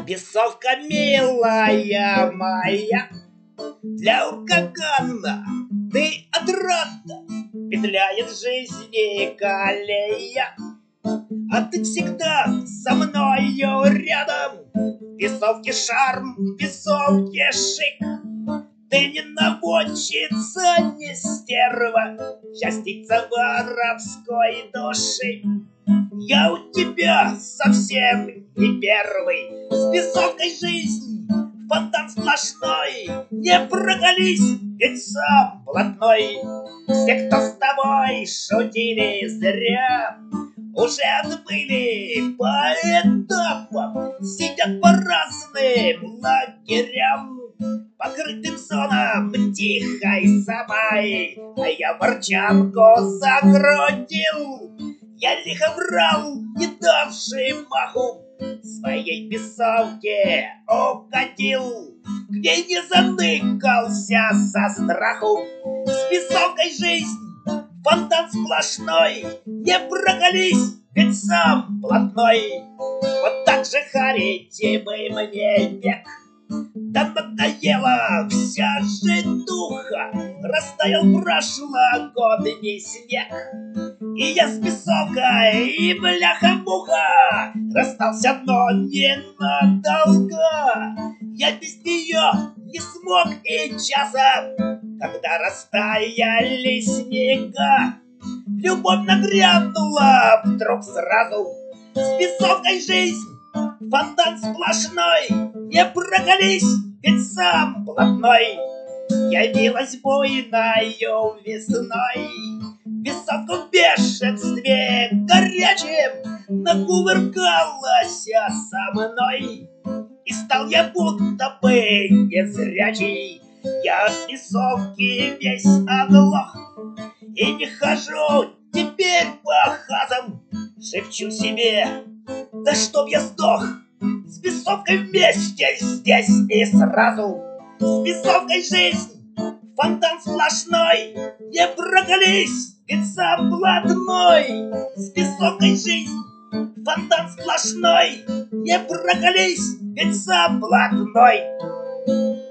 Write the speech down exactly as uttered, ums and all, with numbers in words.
Бесовка милая моя, для урагана ты отрада, петляет в жизни колея, а ты всегда со мною рядом. В бесовке шарм, в бесовке шик, ты не наводчица, не стерва, частица воровской души. Я у тебя совсем не первый, с бесовкой жизнь фонтан сплошной. Не проголись, ведь сам блатной. Все, кто с тобой шутили зря, уже отбыли по этапам, сидят по разным лагерям, покрытым зонам тихой собой. А я ворчанку загрудил, я лихо врал, не давший маху, своей бесовке укатил, к ней не заныкался со страху. С бесовкой жизнь фонтан сплошной, не проголись, ведь сам блатной. Вот так же харите бы мне век, да надоела вся житуха, растаял прошлогодний снег. И я с бесовкой, и бляха-муха расстался, но ненадолго. Я без нее не смог и часа, когда растаяли снега. Любовь нагрянула вдруг сразу, с бесовкой жизнь фонтан сплошной, не проголись, ведь сам блатной. Явилась буйною весной, бесовка в бешенстве горячем накувыркалась со мной. И стал я будто бы незрячий, я от бесовки весь оглох, и не хожу теперь по хатам, шепчу себе, да чтоб я сдох. С бесовкой вместе здесь и сразу, с бесовкой жизнь фонтан сплошной, не проголись, ведь сам блатной. С бесовкой жизнь фонтан сплошной, не проголись, ведь сам блатной.